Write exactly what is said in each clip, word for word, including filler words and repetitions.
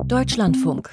Deutschlandfunk.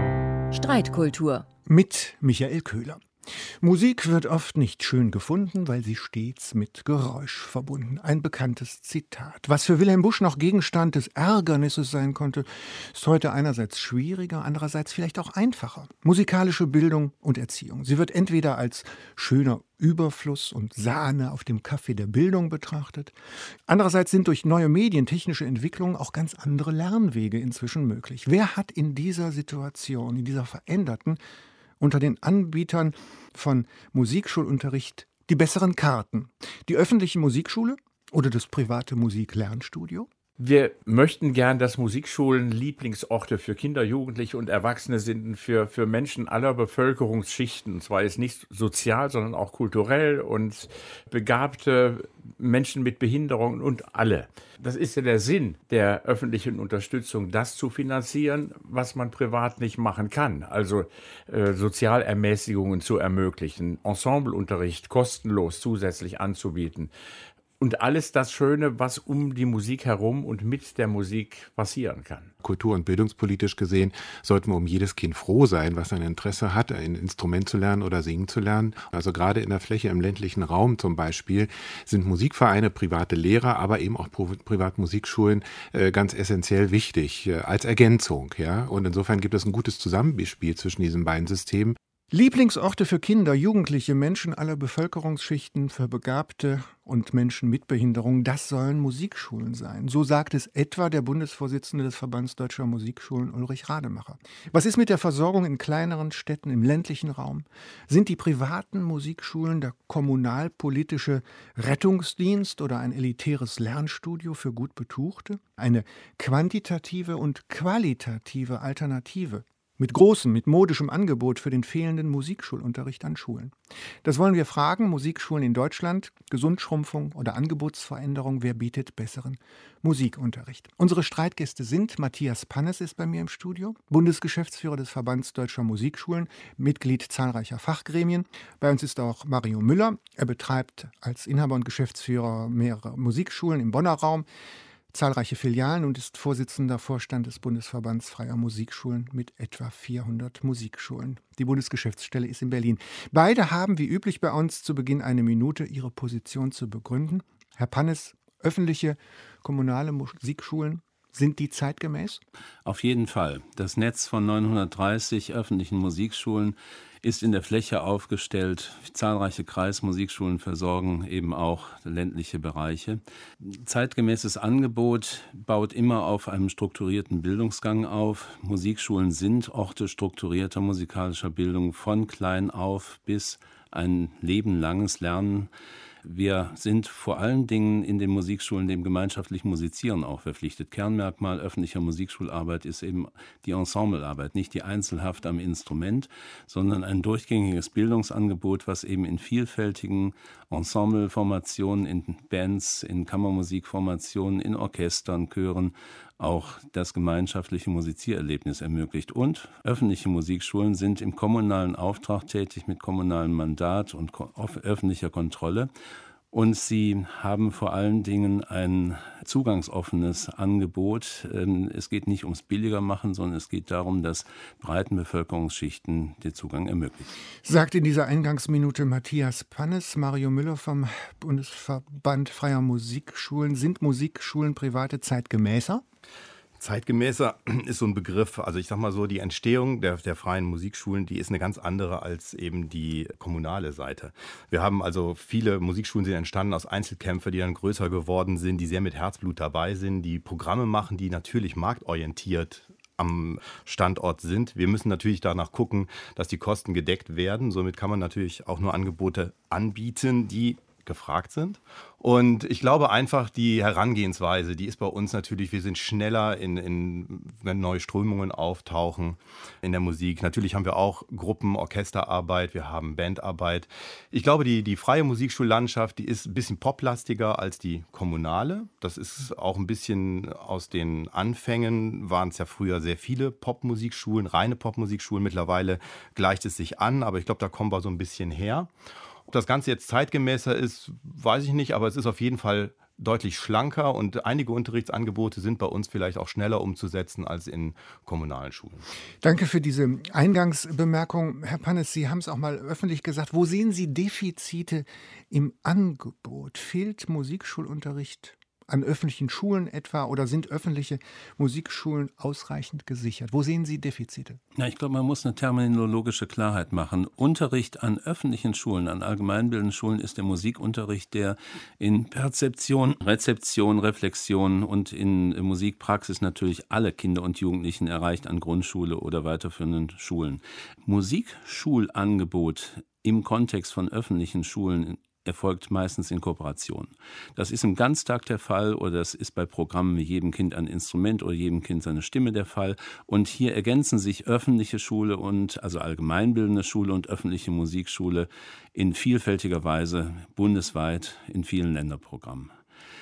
Streitkultur. Mit Michael Köhler. Musik wird oft nicht schön gefunden, weil sie stets mit Geräusch verbunden. Ein bekanntes Zitat. Was für Wilhelm Busch noch Gegenstand des Ärgernisses sein konnte, ist heute einerseits schwieriger, andererseits vielleicht auch einfacher. Musikalische Bildung und Erziehung. Sie wird entweder als schöner Überfluss und Sahne auf dem Kaffee der Bildung betrachtet. Andererseits sind durch neue Medien, technische Entwicklungen auch ganz andere Lernwege inzwischen möglich. Wer hat in dieser Situation, in dieser veränderten, unter den Anbietern von Musikschulunterricht die besseren Karten? Die öffentliche Musikschule oder das private Musiklernstudio? Wir möchten gern, dass Musikschulen Lieblingsorte für Kinder, Jugendliche und Erwachsene sind, für, für Menschen aller Bevölkerungsschichten. Und zwar ist nicht sozial, sondern auch kulturell und begabte Menschen mit Behinderungen und alle. Das ist ja der Sinn der öffentlichen Unterstützung, das zu finanzieren, was man privat nicht machen kann. Also äh, Sozialermäßigungen zu ermöglichen, Ensembleunterricht kostenlos zusätzlich anzubieten. Und alles das Schöne, was um die Musik herum und mit der Musik passieren kann. Kultur- und bildungspolitisch gesehen sollten wir um jedes Kind froh sein, was ein Interesse hat, ein Instrument zu lernen oder singen zu lernen. Also gerade in der Fläche im ländlichen Raum zum Beispiel sind Musikvereine, private Lehrer, aber eben auch Privatmusikschulen äh, ganz essentiell wichtig äh, als Ergänzung. Ja? Und insofern gibt es ein gutes Zusammenspiel zwischen diesen beiden Systemen. Lieblingsorte für Kinder, Jugendliche, Menschen aller Bevölkerungsschichten, für Begabte und Menschen mit Behinderung, das sollen Musikschulen sein. So sagt es etwa der Bundesvorsitzende des Verbands Deutscher Musikschulen, Ulrich Rademacher. Was ist mit der Versorgung in kleineren Städten, im ländlichen Raum? Sind die privaten Musikschulen der kommunalpolitische Rettungsdienst oder ein elitäres Lernstudio für gut Betuchte? Eine quantitative und qualitative Alternative mit großem, mit modischem Angebot für den fehlenden Musikschulunterricht an Schulen. Das wollen wir fragen. Musikschulen in Deutschland, Gesundschrumpfung oder Angebotsveränderung, wer bietet besseren Musikunterricht? Unsere Streitgäste sind: Matthias Pannes ist bei mir im Studio, Bundesgeschäftsführer des Verbands Deutscher Musikschulen, Mitglied zahlreicher Fachgremien. Bei uns ist auch Mario Müller. Er betreibt als Inhaber und Geschäftsführer mehrere Musikschulen im Bonner Raum, zahlreiche Filialen und ist Vorsitzender Vorstand des Bundesverbands Freier Musikschulen mit etwa vierhundert Musikschulen. Die Bundesgeschäftsstelle ist in Berlin. Beide haben wie üblich bei uns zu Beginn eine Minute, ihre Position zu begründen. Herr Pannes, öffentliche, kommunale Musikschulen, sind die zeitgemäß? Auf jeden Fall. Das Netz von neunhundertdreißig öffentlichen Musikschulen ist in der Fläche aufgestellt. Zahlreiche Kreismusikschulen versorgen eben auch ländliche Bereiche. Zeitgemäßes Angebot baut immer auf einem strukturierten Bildungsgang auf. Musikschulen sind Orte strukturierter musikalischer Bildung von klein auf bis ein lebenlanges Lernen. Wir sind vor allen Dingen in den Musikschulen dem gemeinschaftlichen Musizieren auch verpflichtet. Kernmerkmal öffentlicher Musikschularbeit ist eben die Ensemblearbeit, nicht die Einzelhaft am Instrument, sondern ein durchgängiges Bildungsangebot, was eben in vielfältigen Ensembleformationen, in Bands, in Kammermusikformationen, in Orchestern, Chören auch das gemeinschaftliche Musiziererlebnis ermöglicht. Und öffentliche Musikschulen sind im kommunalen Auftrag tätig mit kommunalem Mandat und ko- öffentlicher Kontrolle. Und sie haben vor allen Dingen ein zugangsoffenes Angebot. Es geht nicht ums Billigermachen, sondern es geht darum, dass breiten Bevölkerungsschichten den Zugang ermöglichen. Sagt in dieser Eingangsminute Matthias Pannes. Mario Müller vom Bundesverband Freier Musikschulen. Sind Musikschulen private zeitgemäßer? Zeitgemäßer ist so ein Begriff, also ich sag mal so, die Entstehung der, der freien Musikschulen, die ist eine ganz andere als eben die kommunale Seite. Wir haben also viele Musikschulen sind entstanden aus Einzelkämpfen, die dann größer geworden sind, die sehr mit Herzblut dabei sind, die Programme machen, die natürlich marktorientiert am Standort sind. Wir müssen natürlich danach gucken, dass die Kosten gedeckt werden. Somit kann man natürlich auch nur Angebote anbieten, die gefragt sind. Und ich glaube einfach, die Herangehensweise, die ist bei uns natürlich, wir sind schneller, in, in, wenn neue Strömungen auftauchen in der Musik. Natürlich haben wir auch Gruppen, Orchesterarbeit, wir haben Bandarbeit. Ich glaube, die, die freie Musikschullandschaft, die ist ein bisschen poplastiger als die kommunale. Das ist auch ein bisschen aus den Anfängen, waren es ja früher sehr viele Popmusikschulen, reine Popmusikschulen. Mittlerweile gleicht es sich an, aber ich glaube, da kommen wir so ein bisschen her. Ob das Ganze jetzt zeitgemäßer ist, weiß ich nicht, aber es ist auf jeden Fall deutlich schlanker und einige Unterrichtsangebote sind bei uns vielleicht auch schneller umzusetzen als in kommunalen Schulen. Danke für diese Eingangsbemerkung. Herr Pannes, Sie haben es auch mal öffentlich gesagt. Wo sehen Sie Defizite im Angebot? Fehlt Musikschulunterricht an öffentlichen Schulen etwa oder sind öffentliche Musikschulen ausreichend gesichert? Wo sehen Sie Defizite? Ja, ich glaube, man muss eine terminologische Klarheit machen. Unterricht an öffentlichen Schulen, an allgemeinbildenden Schulen ist der Musikunterricht, der in Perzeption, Rezeption, Reflexion und in Musikpraxis natürlich alle Kinder und Jugendlichen erreicht an Grundschule oder weiterführenden Schulen. Musikschulangebot im Kontext von öffentlichen Schulen erfolgt meistens in Kooperation. Das ist im Ganztag der Fall oder das ist bei Programmen wie jedem Kind ein Instrument oder jedem Kind seine Stimme der Fall. Und hier ergänzen sich öffentliche Schule und also allgemeinbildende Schule und öffentliche Musikschule in vielfältiger Weise bundesweit in vielen Länderprogrammen.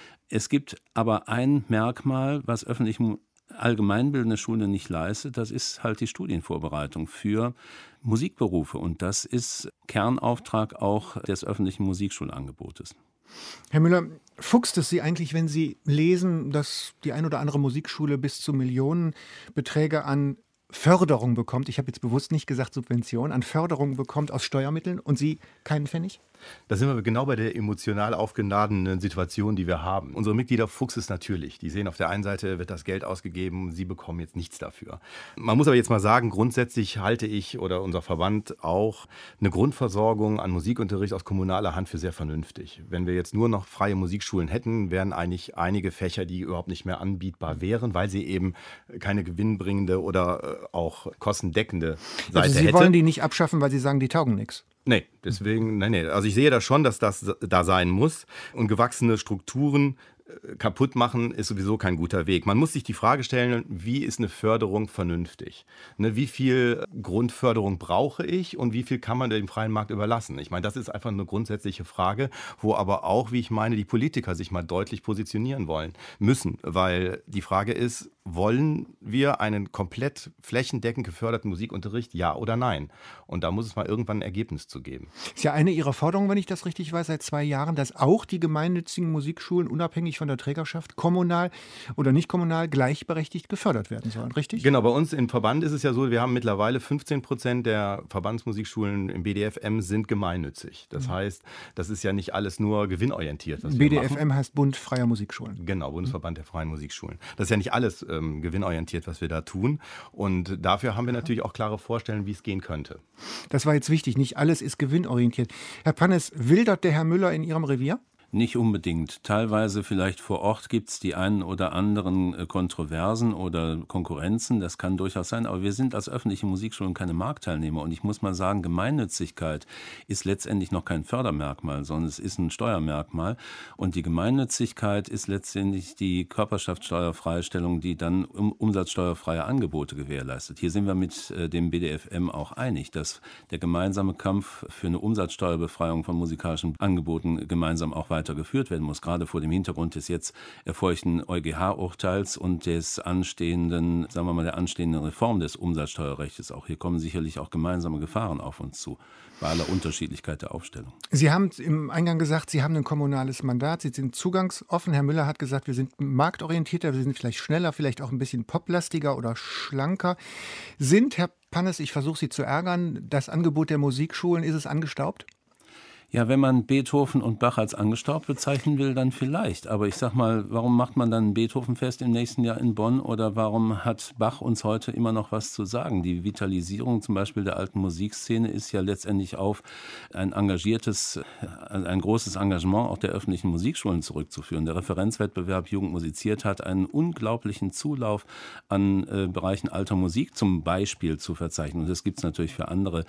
Es gibt aber ein Merkmal, was öffentliche allgemeinbildende Schule nicht leistet, das ist halt die Studienvorbereitung für Musikberufe und das ist Kernauftrag auch des öffentlichen Musikschulangebotes. Herr Müller, fuchst es Sie eigentlich, wenn Sie lesen, dass die ein oder andere Musikschule bis zu Millionenbeträge an Förderung bekommt, ich habe jetzt bewusst nicht gesagt Subvention, an Förderung bekommt aus Steuermitteln und Sie keinen Pfennig? Da sind wir genau bei der emotional aufgeladenen Situation, die wir haben. Unsere Mitglieder fuchsen es natürlich. Die sehen, auf der einen Seite wird das Geld ausgegeben, sie bekommen jetzt nichts dafür. Man muss aber jetzt mal sagen, grundsätzlich halte ich oder unser Verband auch eine Grundversorgung an Musikunterricht aus kommunaler Hand für sehr vernünftig. Wenn wir jetzt nur noch freie Musikschulen hätten, wären eigentlich einige Fächer, die überhaupt nicht mehr anbietbar wären, weil sie eben keine gewinnbringende oder auch kostendeckende Seite also Sie hätte. wollen die nicht abschaffen, weil Sie sagen, die taugen nichts? Nee, deswegen, nee, nee. Also ich sehe da schon, dass das da sein muss. Und gewachsene Strukturen kaputt machen ist sowieso kein guter Weg. Man muss sich die Frage stellen, wie ist eine Förderung vernünftig? Ne, wie viel Grundförderung brauche ich und wie viel kann man dem freien Markt überlassen? Ich meine, das ist einfach eine grundsätzliche Frage, wo aber auch, wie ich meine, die Politiker sich mal deutlich positionieren wollen müssen. Weil die Frage ist, wollen wir einen komplett flächendeckend geförderten Musikunterricht, ja oder nein? Und da muss es mal irgendwann ein Ergebnis zu geben. Ist ja eine Ihrer Forderungen, wenn ich das richtig weiß, seit zwei Jahren, dass auch die gemeinnützigen Musikschulen unabhängig von der Trägerschaft kommunal oder nicht kommunal gleichberechtigt gefördert werden sollen, richtig? Genau, bei uns im Verband ist es ja so, wir haben mittlerweile fünfzehn Prozent der Verbandsmusikschulen im B D F M sind gemeinnützig. Das mhm. heißt, das ist ja nicht alles nur gewinnorientiert, was B D F M wir machen. Heißt Bund Freier Musikschulen. Genau, Bundesverband der Freien Musikschulen. Das ist ja nicht alles ähm, gewinnorientiert, was wir da tun. Und dafür haben wir natürlich auch klare Vorstellungen, wie es gehen könnte. Das war jetzt wichtig, nicht alles ist gewinnorientiert. Herr Pannes, wildert der Herr Müller in Ihrem Revier? Nicht unbedingt. Teilweise vielleicht vor Ort gibt es die einen oder anderen Kontroversen oder Konkurrenzen. Das kann durchaus sein. Aber wir sind als öffentliche Musikschulen keine Marktteilnehmer. Und ich muss mal sagen, Gemeinnützigkeit ist letztendlich noch kein Fördermerkmal, sondern es ist ein Steuermerkmal. Und die Gemeinnützigkeit ist letztendlich die Körperschaftssteuerfreistellung, die dann um, umsatzsteuerfreie Angebote gewährleistet. Hier sind wir mit äh, dem B D F M auch einig, dass der gemeinsame Kampf für eine Umsatzsteuerbefreiung von musikalischen Angeboten gemeinsam auch weiter geführt werden muss, gerade vor dem Hintergrund des jetzt erfolgten EuGH-Urteils und des anstehenden, sagen wir mal, der anstehenden Reform des Umsatzsteuerrechts. Auch hier kommen sicherlich auch gemeinsame Gefahren auf uns zu, bei aller Unterschiedlichkeit der Aufstellung. Sie haben im Eingang gesagt, Sie haben ein kommunales Mandat, Sie sind zugangsoffen. Herr Müller hat gesagt, wir sind marktorientierter, wir sind vielleicht schneller, vielleicht auch ein bisschen poplastiger oder schlanker. Sind, Herr Pannes, ich versuche Sie zu ärgern, das Angebot der Musikschulen, ist es angestaubt? Ja, wenn man Beethoven und Bach als angestaubt bezeichnen will, dann vielleicht. Aber ich sag mal, warum macht man dann ein Beethovenfest im nächsten Jahr in Bonn oder warum hat Bach uns heute immer noch was zu sagen? Die Vitalisierung zum Beispiel der alten Musikszene ist ja letztendlich auf ein engagiertes, ein großes Engagement auch der öffentlichen Musikschulen zurückzuführen. Der Referenzwettbewerb Jugend musiziert hat einen unglaublichen Zulauf an äh, Bereichen alter Musik zum Beispiel zu verzeichnen. Und das gibt es natürlich für andere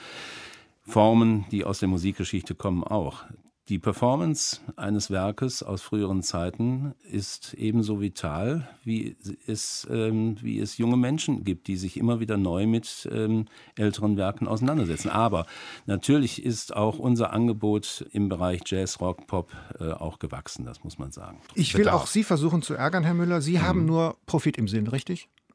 Formen, die aus der Musikgeschichte kommen, auch. Die Performance eines Werkes aus früheren Zeiten ist ebenso vital, wie es, ähm, wie es junge Menschen gibt, die sich immer wieder neu mit ähm, älteren Werken auseinandersetzen. Aber natürlich ist auch unser Angebot im Bereich Jazz, Rock, Pop äh, auch gewachsen, das muss man sagen. Ich will auch Sie versuchen zu ärgern, Herr Müller. Sie mhm. haben nur Profit im Sinn, richtig?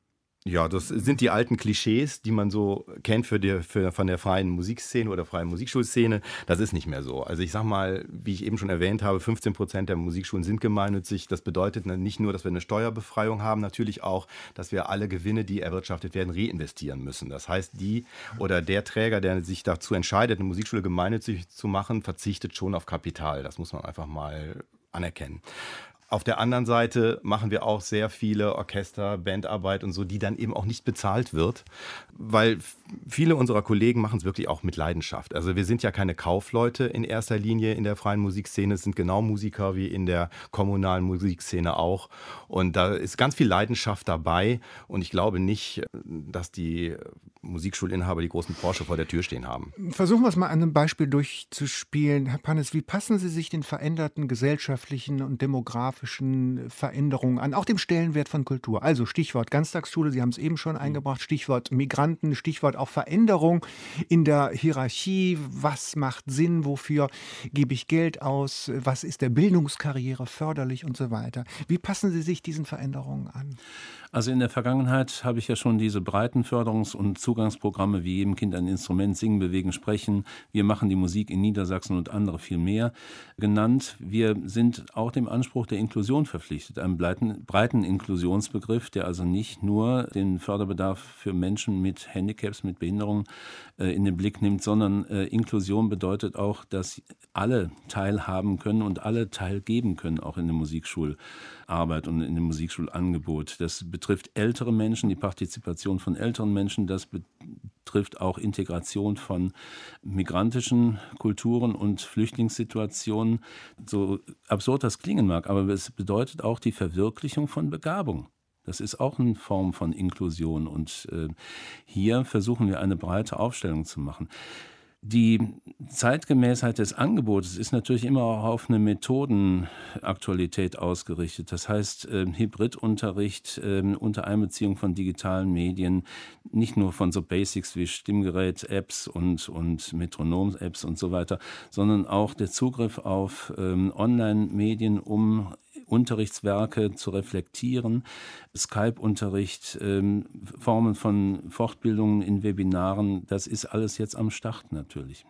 Ja, das sind die alten Klischees, die man so kennt für die, für, von der freien Musikszene oder freien Musikschulszene. Das ist nicht mehr so. Also ich sag mal, wie ich eben schon erwähnt habe, fünfzehn Prozent der Musikschulen sind gemeinnützig. Das bedeutet nicht nur, dass wir eine Steuerbefreiung haben, natürlich auch, dass wir alle Gewinne, die erwirtschaftet werden, reinvestieren müssen. Das heißt, die oder der Träger, der sich dazu entscheidet, eine Musikschule gemeinnützig zu machen, verzichtet schon auf Kapital. Das muss man einfach mal anerkennen. Auf der anderen Seite machen wir auch sehr viele Orchester, Bandarbeit und so, die dann eben auch nicht bezahlt wird, weil viele unserer Kollegen machen es wirklich auch mit Leidenschaft. Also wir sind ja keine Kaufleute in erster Linie in der freien Musikszene, es sind genau Musiker wie in der kommunalen Musikszene auch. Und da ist ganz viel Leidenschaft dabei und ich glaube nicht, dass die Musikschulinhaber die großen Porsche vor der Tür stehen haben. Versuchen wir es mal an einem Beispiel durchzuspielen. Herr Pannes, wie passen Sie sich den veränderten gesellschaftlichen und demografischen Veränderungen an, auch dem Stellenwert von Kultur? Also Stichwort Ganztagsschule, Sie haben es eben schon eingebracht, Stichwort Migranten, Stichwort auch Veränderung in der Hierarchie. Was macht Sinn, wofür gebe ich Geld aus, was ist der Bildungskarriere förderlich und so weiter. Wie passen Sie sich diesen Veränderungen an? Also in der Vergangenheit habe ich ja schon diese breiten Förderungs- und Zugangsprogramme wie jedem Kind ein Instrument, Singen, Bewegen, Sprechen. Wir machen die Musik in Niedersachsen und andere viel mehr genannt. Wir sind auch dem Anspruch der Inklusion verpflichtet, einem breiten, breiten Inklusionsbegriff, der also nicht nur den Förderbedarf für Menschen mit Handicaps, mit Behinderungen äh, in den Blick nimmt, sondern äh, Inklusion bedeutet auch, dass alle teilhaben können und alle teilgeben können, auch in der Musikschularbeit und in dem Musikschulangebot. Das betrifft ältere Menschen, die Partizipation von älteren Menschen, das betrifft auch Integration von migrantischen Kulturen und Flüchtlingssituationen. So absurd das klingen mag, aber es bedeutet auch die Verwirklichung von Begabung. Das ist auch eine Form von Inklusion und äh, hier versuchen wir eine breite Aufstellung zu machen. Die Zeitgemäßheit des Angebotes ist natürlich immer auch auf eine Methodenaktualität ausgerichtet. Das heißt, äh, Hybridunterricht äh, unter Einbeziehung von digitalen Medien, nicht nur von so Basics wie Stimmgerät-Apps und, und Metronom-Apps und so weiter, sondern auch der Zugriff auf ähm, Online-Medien, um Unterrichtswerke zu reflektieren, Skype-Unterricht, ähm, Formen von Fortbildungen in Webinaren, das ist alles jetzt am Start natürlich.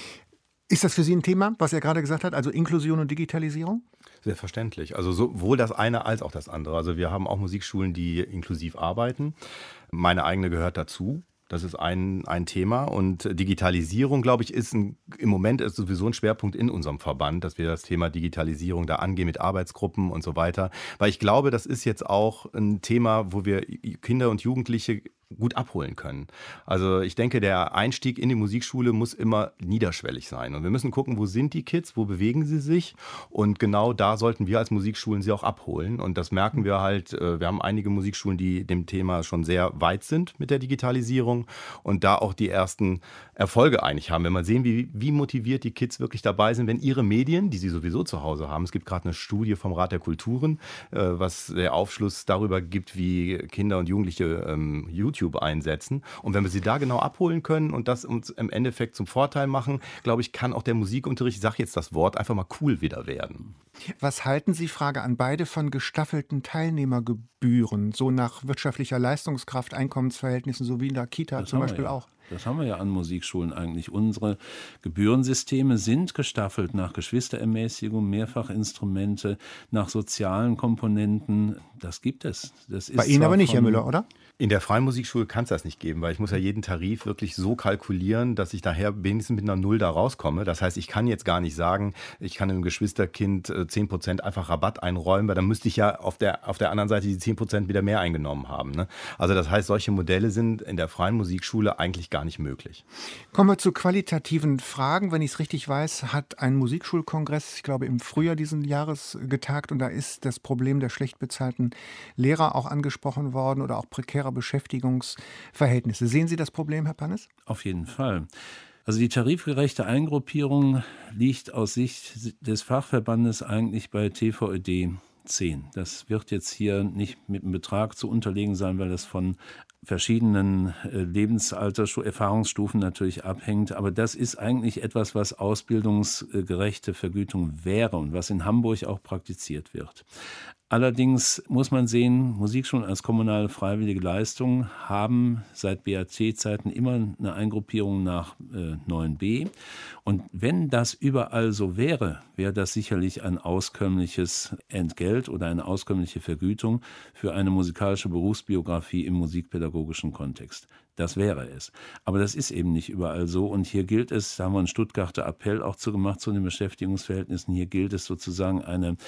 Ist das für Sie ein Thema, was er gerade gesagt hat, also Inklusion und Digitalisierung? Selbstverständlich. Also sowohl das eine als auch das andere. Also wir haben auch Musikschulen, die inklusiv arbeiten. Meine eigene gehört dazu. Das ist ein, ein Thema und Digitalisierung, glaube ich, ist ein, im Moment ist sowieso ein Schwerpunkt in unserem Verband, dass wir das Thema Digitalisierung da angehen mit Arbeitsgruppen und so weiter. Weil ich glaube, das ist jetzt auch ein Thema, wo wir Kinder und Jugendliche gut abholen können. Also ich denke, der Einstieg in die Musikschule muss immer niederschwellig sein. Und wir müssen gucken, wo sind die Kids, wo bewegen sie sich? Und genau da sollten wir als Musikschulen sie auch abholen. Und das merken wir halt, wir haben einige Musikschulen, die dem Thema schon sehr weit sind mit der Digitalisierung und da auch die ersten Erfolge eigentlich haben. Wenn man sehen, wie, wie motiviert die Kids wirklich dabei sind, wenn ihre Medien, die sie sowieso zu Hause haben, es gibt gerade eine Studie vom Rat der Kulturen, was der Aufschluss darüber gibt, wie Kinder und Jugendliche ähm, YouTube einsetzen. Und wenn wir sie da genau abholen können und das uns im Endeffekt zum Vorteil machen, glaube ich, kann auch der Musikunterricht, ich sage jetzt das Wort, einfach mal cool wieder werden. Was halten Sie, Frage an beide, von gestaffelten Teilnehmergebühren, so nach wirtschaftlicher Leistungskraft, Einkommensverhältnissen, so wie in der Kita Das zum haben wir Beispiel ja. auch? Das haben wir ja an Musikschulen eigentlich. Unsere Gebührensysteme sind gestaffelt nach Geschwisterermäßigung, Mehrfachinstrumente, nach sozialen Komponenten. Das gibt es. Das ist Bei Ihnen zwar aber nicht, Herr von- Müller, oder? In der freien Musikschule kann es das nicht geben, weil ich muss ja jeden Tarif wirklich so kalkulieren, dass ich daher wenigstens mit einer Null da rauskomme. Das heißt, ich kann jetzt gar nicht sagen, ich kann einem Geschwisterkind äh, zehn Prozent einfach Rabatt einräumen, weil dann müsste ich ja auf der, auf der anderen Seite die zehn Prozent wieder mehr eingenommen haben. Ne? Also das heißt, solche Modelle sind in der freien Musikschule eigentlich gar nicht möglich. Kommen wir zu qualitativen Fragen. Wenn ich es richtig weiß, hat ein Musikschulkongress, ich glaube im Frühjahr diesen Jahres getagt und da ist das Problem der schlecht bezahlten Lehrer auch angesprochen worden oder auch prekäre Beschäftigungsverhältnisse. Sehen Sie das Problem, Herr Pannes? Auf jeden Fall. Also die tarifgerechte Eingruppierung liegt aus Sicht des Fachverbandes eigentlich bei T V Ö D zehn. Das wird jetzt hier nicht mit einem Betrag zu unterlegen sein, weil das von verschiedenen Lebensalter, Erfahrungsstufen natürlich abhängt. Aber das ist eigentlich etwas, was ausbildungsgerechte Vergütung wäre und was in Hamburg auch praktiziert wird. Allerdings muss man sehen, Musikschulen als kommunale freiwillige Leistung haben seit B A T-Zeiten immer eine Eingruppierung nach äh, neun b. Und wenn das überall so wäre, wäre das sicherlich ein auskömmliches Entgelt oder eine auskömmliche Vergütung für eine musikalische Berufsbiografie im musikpädagogischen Kontext. Das wäre es. Aber das ist eben nicht überall so. Und hier gilt es, da haben wir einen Stuttgarter Appell auch zu gemacht zu den Beschäftigungsverhältnissen, hier gilt es sozusagen eine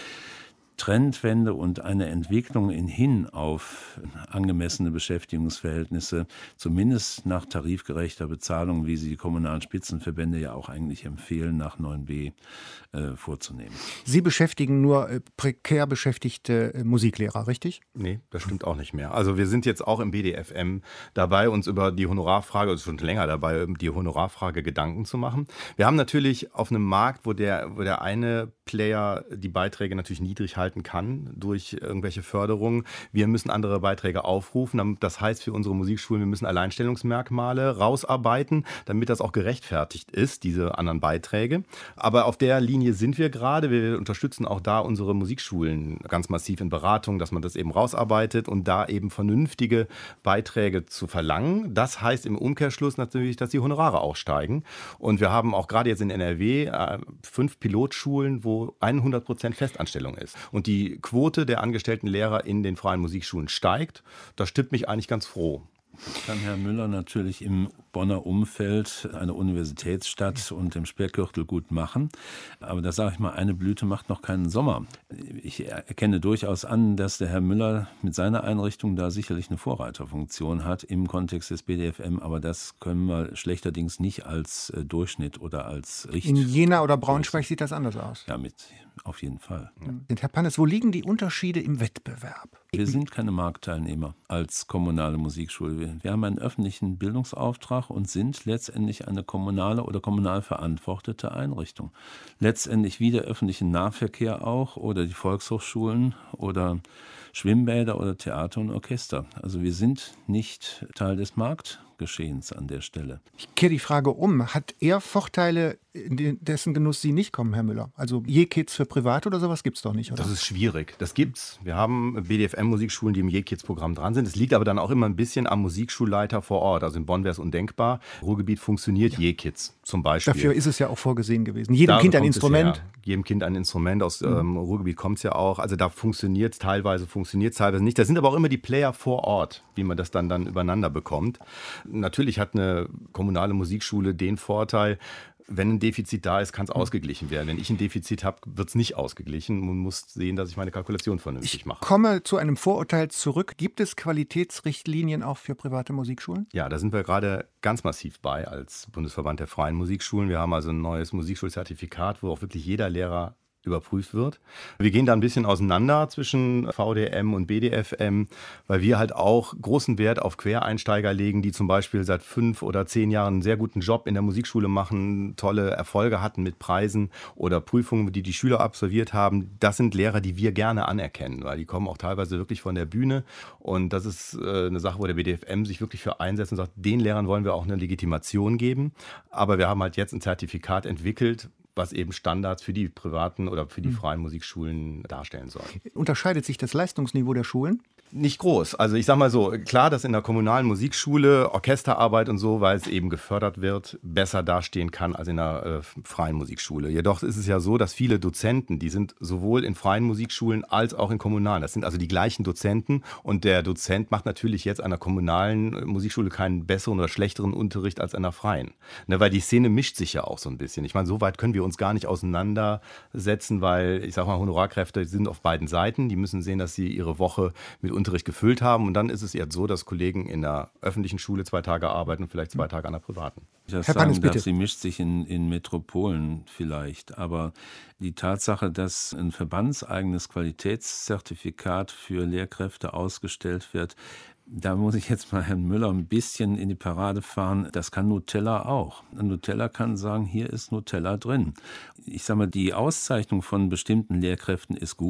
Trendwende und eine Entwicklung in hin auf angemessene Beschäftigungsverhältnisse, zumindest nach tarifgerechter Bezahlung, wie sie die kommunalen Spitzenverbände ja auch eigentlich empfehlen, nach neun b äh, vorzunehmen. Sie beschäftigen nur äh, prekär beschäftigte äh, Musiklehrer, richtig? Nee, das stimmt auch nicht mehr. Also wir sind jetzt auch im B D F M dabei, uns über die Honorarfrage, also schon länger dabei, die Honorarfrage Gedanken zu machen. Wir haben natürlich auf einem Markt, wo der, wo der eine Player die Beiträge natürlich niedrig halten kann durch irgendwelche Förderungen. Wir müssen andere Beiträge aufrufen. Das heißt für unsere Musikschulen, wir müssen Alleinstellungsmerkmale rausarbeiten, damit das auch gerechtfertigt ist, diese anderen Beiträge. Aber auf der Linie sind wir gerade. Wir unterstützen auch da unsere Musikschulen ganz massiv in Beratung, dass man das eben rausarbeitet und da eben vernünftige Beiträge zu verlangen. Das heißt im Umkehrschluss natürlich, dass die Honorare auch steigen. Und wir haben auch gerade jetzt in N R W äh, fünf Pilotschulen, wo hundert Prozent Festanstellung ist. Und die Quote der angestellten Lehrer in den freien Musikschulen steigt. Das stimmt mich eigentlich ganz froh. Das kann Herr Müller natürlich im Bonner Umfeld, einer Universitätsstadt und im Speckgürtel gut machen. Aber da sage ich mal, eine Blüte macht noch keinen Sommer. Ich erkenne durchaus an, dass der Herr Müller mit seiner Einrichtung da sicherlich eine Vorreiterfunktion hat im Kontext des B D F M. Aber das können wir schlechterdings nicht als Durchschnitt oder als Richt. In Jena oder Braunschweig sieht das anders aus. Ja, mit, auf jeden Fall. Ja. Herr Pannes, wo liegen die Unterschiede im Wettbewerb? Wir sind keine Marktteilnehmer als kommunale Musikschule. Wir haben einen öffentlichen Bildungsauftrag und sind letztendlich eine kommunale oder kommunal verantwortete Einrichtung. Letztendlich wie der öffentliche Nahverkehr auch oder die Volkshochschulen oder Schwimmbäder oder Theater und Orchester. Also wir sind nicht Teil des Marktgeschehens an der Stelle. Ich kehre die Frage um. Hat er Vorteile, in dessen Genuss Sie nicht kommen, Herr Müller? Also Je-Kids für Privat oder sowas gibt es doch nicht, oder? Das ist schwierig. Das gibt's. Wir haben B D F M-Musikschulen, die im Je-Kids-Programm dran sind. Es liegt aber dann auch immer ein bisschen am Musikschulleiter vor Ort. Also in Bonn wäre es undenkbar. Ruhrgebiet funktioniert ja. Je-Kids zum Beispiel. Dafür ist es ja auch vorgesehen gewesen. Jedem Da Kind ein kommt es Instrument. her. Jedem Kind ein Instrument. Aus Mhm. ähm, Ruhrgebiet kommt es ja auch. Also da funktioniert es teilweise, funktioniert es teilweise nicht. Da sind aber auch immer die Player vor Ort, wie man das dann, dann übereinander bekommt. Natürlich hat eine kommunale Musikschule den Vorteil, wenn ein Defizit da ist, kann es ausgeglichen werden. Wenn ich ein Defizit habe, wird es nicht ausgeglichen. Man muss sehen, dass ich meine Kalkulation vernünftig Ich mache. komme zu einem Vorurteil zurück. Gibt es Qualitätsrichtlinien auch für private Musikschulen? Ja, da sind wir gerade ganz massiv bei als Bundesverband der freien Musikschulen. Wir haben also ein neues Musikschulzertifikat, wo auch wirklich jeder Lehrer überprüft wird. Wir gehen da ein bisschen auseinander zwischen V D M und B D F M, weil wir halt auch großen Wert auf Quereinsteiger legen, die zum Beispiel seit fünf oder zehn Jahren einen sehr guten Job in der Musikschule machen, tolle Erfolge hatten mit Preisen oder Prüfungen, die die Schüler absolviert haben. Das sind Lehrer, die wir gerne anerkennen, weil die kommen auch teilweise wirklich von der Bühne. Und das ist äh, eine Sache, wo der B D F M sich wirklich für einsetzt und sagt, den Lehrern wollen wir auch eine Legitimation geben. Aber wir haben halt jetzt ein Zertifikat entwickelt, was eben Standards für die privaten oder für die freien Musikschulen darstellen soll. Unterscheidet sich das Leistungsniveau der Schulen? Nicht groß. Also ich sag mal so, klar, dass in der kommunalen Musikschule Orchesterarbeit und so, weil es eben gefördert wird, besser dastehen kann als in der äh, freien Musikschule. Jedoch ist es ja so, dass viele Dozenten, die sind sowohl in freien Musikschulen als auch in kommunalen. Das sind also die gleichen Dozenten und der Dozent macht natürlich jetzt an der kommunalen Musikschule keinen besseren oder schlechteren Unterricht als an der freien. Ne, weil die Szene mischt sich ja auch so ein bisschen. Ich meine, so weit können wir uns gar nicht auseinandersetzen, weil ich sag mal, Honorarkräfte sind auf beiden Seiten. Die müssen sehen, dass sie ihre Woche mit Unterricht gefüllt haben. Und dann ist es eher so, dass Kollegen in der öffentlichen Schule zwei Tage arbeiten und vielleicht zwei Tage an der privaten. Ich das Herr sagen Pannes, darf, bitte. sie mischt sich in, in Metropolen vielleicht. Aber die Tatsache, dass ein verbandseigenes Qualitätszertifikat für Lehrkräfte ausgestellt wird, da muss ich jetzt mal Herrn Müller ein bisschen in die Parade fahren. Das kann Nutella auch. Nutella kann sagen, hier ist Nutella drin. Ich sage mal, die Auszeichnung von bestimmten Lehrkräften ist gut,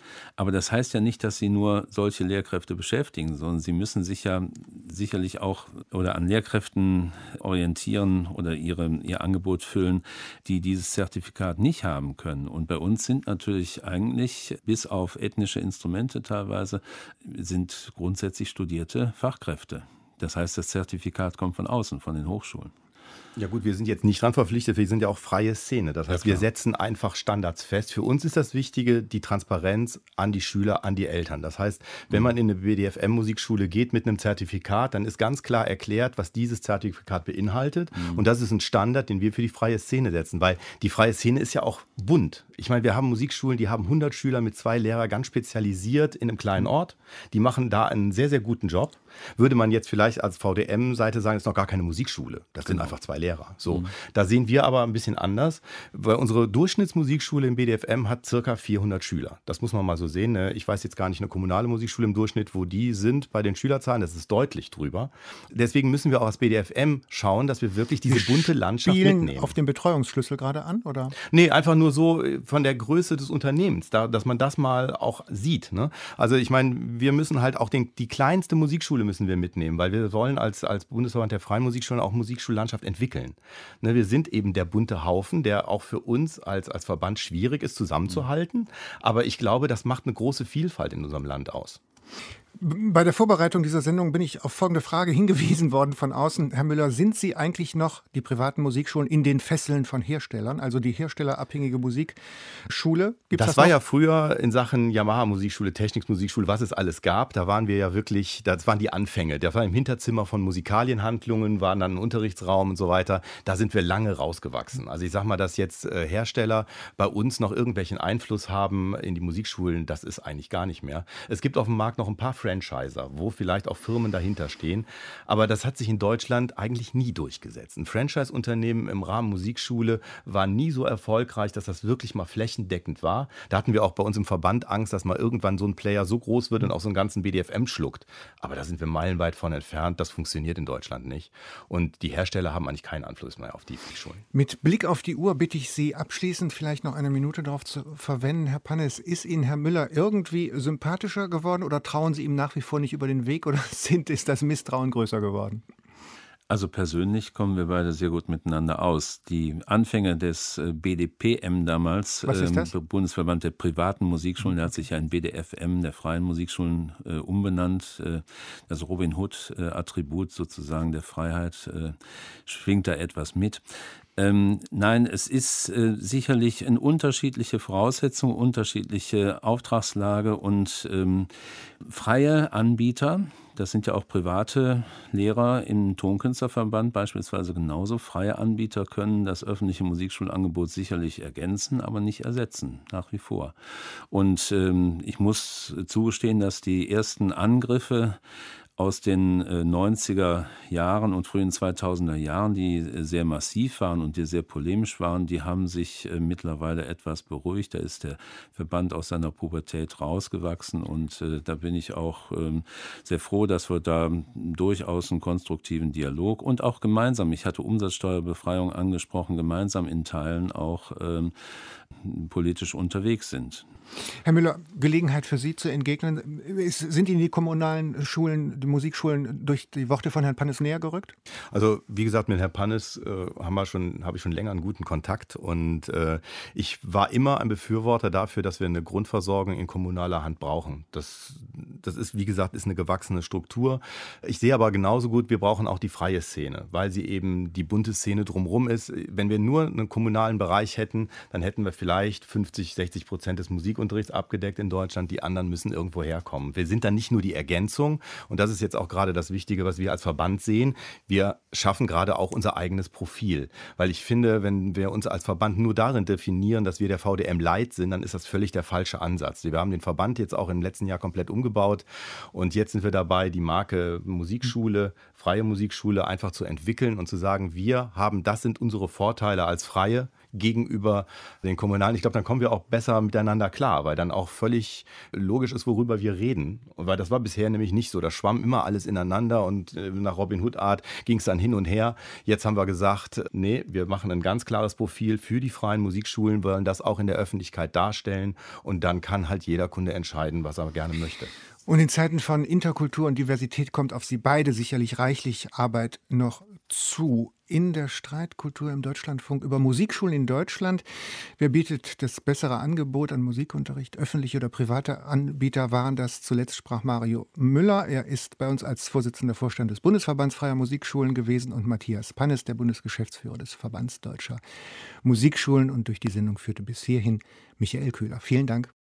Aber das heißt ja nicht, dass sie nur solche Lehrkräfte beschäftigen, sondern sie müssen sich ja sicherlich auch oder an Lehrkräften orientieren oder ihre, ihr Angebot füllen, die dieses Zertifikat nicht haben können. Und bei uns sind natürlich eigentlich, bis auf ethnische Instrumente teilweise, sind grundsätzlich studierte Fachkräfte. Das heißt, das Zertifikat kommt von außen, von den Hochschulen. Ja gut, wir sind jetzt nicht dran verpflichtet, wir sind ja auch freie Szene. Das heißt, wir setzen einfach Standards fest. Für uns ist das Wichtige, die Transparenz an die Schüler, an die Eltern. Das heißt, wenn man in eine B D F M-Musikschule geht mit einem Zertifikat, dann ist ganz klar erklärt, was dieses Zertifikat beinhaltet. Mhm. Und das ist ein Standard, den wir für die freie Szene setzen, weil die freie Szene ist ja auch bunt. Ich meine, wir haben Musikschulen, die haben hundert Schüler mit zwei Lehrern, ganz spezialisiert in einem kleinen Ort. Die machen da einen sehr, sehr guten Job. Würde man jetzt vielleicht als V D M-Seite sagen, das ist noch gar keine Musikschule. Das sind einfach zwei Lehrer. So, mhm. Da sehen wir aber ein bisschen anders, weil unsere Durchschnittsmusikschule im B D F M hat circa vierhundert Schüler. Das muss man mal so sehen. Ne? Ich weiß jetzt gar nicht eine kommunale Musikschule im Durchschnitt, wo die sind bei den Schülerzahlen. Das ist deutlich drüber. Deswegen müssen wir auch als B D F M schauen, dass wir wirklich diese wir bunte Landschaft spielen mitnehmen. Auf den Betreuungsschlüssel gerade an, oder? Nee, einfach nur so von der Größe des Unternehmens, da, dass man das mal auch sieht. Ne? Also ich meine, wir müssen halt auch den, die kleinste Musikschule müssen wir mitnehmen, weil wir wollen als, als Bundesverband der freien Musikschulen auch Musikschullandschaft entwickeln. Ne, wir sind eben der bunte Haufen, der auch für uns als, als Verband schwierig ist zusammenzuhalten. Aber ich glaube, das macht eine große Vielfalt in unserem Land aus. Bei der Vorbereitung dieser Sendung bin ich auf folgende Frage hingewiesen worden von außen. Herr Müller, sind Sie eigentlich noch, die privaten Musikschulen, in den Fesseln von Herstellern, also die herstellerabhängige Musikschule? Gibt's das das war noch? Ja früher in Sachen Yamaha-Musikschule, Technics-Musikschule, was es alles gab. Da waren wir ja wirklich, das waren die Anfänge. Das war im Hinterzimmer von Musikalienhandlungen, waren dann ein Unterrichtsraum und so weiter. Da sind wir lange rausgewachsen. Also ich sag mal, dass jetzt äh, Hersteller bei uns noch irgendwelchen Einfluss haben in die Musikschulen, das ist eigentlich gar nicht mehr. Es gibt auf dem Markt noch ein paar Franchiser, wo vielleicht auch Firmen dahinter stehen. Aber das hat sich in Deutschland eigentlich nie durchgesetzt. Ein Franchise-Unternehmen im Rahmen Musikschule war nie so erfolgreich, dass das wirklich mal flächendeckend war. Da hatten wir auch bei uns im Verband Angst, dass mal irgendwann so ein Player so groß wird und auch so einen ganzen B D F M schluckt. Aber da sind wir meilenweit von entfernt. Das funktioniert in Deutschland nicht. Und die Hersteller haben eigentlich keinen Einfluss mehr auf die Musikschulen. Mit Blick auf die Uhr bitte ich Sie abschließend vielleicht noch eine Minute darauf zu verwenden. Herr Pannes, ist Ihnen Herr Müller irgendwie sympathischer geworden oder trauen Sie ihm nach wie vor nicht über den Weg oder sind, ist das Misstrauen größer geworden? Also persönlich kommen wir beide sehr gut miteinander aus. Die Anfänge des B D P M damals, Was ist das? ähm, Bundesverband der privaten Musikschulen, der hat sich ja in B D F M, der freien Musikschulen, äh, umbenannt. Äh, das Robin Hood-Attribut sozusagen der Freiheit äh, schwingt da etwas mit. Ähm, nein, es ist äh, sicherlich eine unterschiedliche Voraussetzung, unterschiedliche Auftragslage und ähm, freie Anbieter. Das sind ja auch private Lehrer im Tonkünstlerverband beispielsweise genauso. Freie Anbieter können das öffentliche Musikschulangebot sicherlich ergänzen, aber nicht ersetzen, nach wie vor. Und ähm, ich muss zugestehen, dass die ersten Angriffe aus den äh, neunziger Jahren und frühen zweitausender Jahren, die äh, sehr massiv waren und die sehr polemisch waren, die haben sich äh, mittlerweile etwas beruhigt. Da ist der Verband aus seiner Pubertät rausgewachsen und äh, da bin ich auch ähm, sehr froh, dass wir da durchaus einen konstruktiven Dialog und auch gemeinsam, ich hatte Umsatzsteuerbefreiung angesprochen, gemeinsam in Teilen auch ähm, politisch unterwegs sind. Herr Müller, Gelegenheit für Sie zu entgegnen. Ist, sind Ihnen die kommunalen Schulen, die Musikschulen durch die Worte von Herrn Pannes näher gerückt? Also wie gesagt, mit Herrn Pannes äh, haben wir schon, habe ich schon länger einen guten Kontakt und äh, ich war immer ein Befürworter dafür, dass wir eine Grundversorgung in kommunaler Hand brauchen. Das, das ist, wie gesagt, ist eine gewachsene Struktur. Ich sehe aber genauso gut, wir brauchen auch die freie Szene, weil sie eben die bunte Szene drumherum ist. Wenn wir nur einen kommunalen Bereich hätten, dann hätten wir vielleicht fünfzig, sechzig Prozent des Musikunterrichts abgedeckt in Deutschland. Die anderen müssen irgendwo herkommen. Wir sind dann nicht nur die Ergänzung und das ist jetzt auch gerade das Wichtige, was wir als Verband sehen. Wir schaffen gerade auch unser eigenes Profil, weil ich finde, wenn wir uns als Verband nur darin definieren, dass wir der V D M Light sind, dann ist das völlig der falsche Ansatz. Wir haben den Verband jetzt auch im letzten Jahr komplett umgebaut und jetzt sind wir dabei, die Marke Musikschule, freie Musikschule einfach zu entwickeln und zu sagen, wir haben, das sind unsere Vorteile als Freie gegenüber den Kommunalen. Ich glaube, dann kommen wir auch besser miteinander klar, weil dann auch völlig logisch ist, worüber wir reden. Weil das war bisher nämlich nicht so. Da schwamm immer alles ineinander und nach Robin Hood Art ging es dann dann hin und her. Jetzt haben wir gesagt, nee, wir machen ein ganz klares Profil für die freien Musikschulen, wollen das auch in der Öffentlichkeit darstellen und dann kann halt jeder Kunde entscheiden, was er gerne möchte. Und in Zeiten von Interkultur und Diversität kommt auf Sie beide sicherlich reichlich Arbeit noch zu. In der Streitkultur im Deutschlandfunk über Musikschulen in Deutschland. Wer bietet das bessere Angebot an Musikunterricht? Öffentliche oder private Anbieter waren das? Zuletzt sprach Mario Müller. Er ist bei uns als Vorsitzender Vorstand des Bundesverbands Freier Musikschulen gewesen und Matthias Pannes, der Bundesgeschäftsführer des Verbands Deutscher Musikschulen. Und durch die Sendung führte bis hierhin Michael Köhler. Vielen Dank.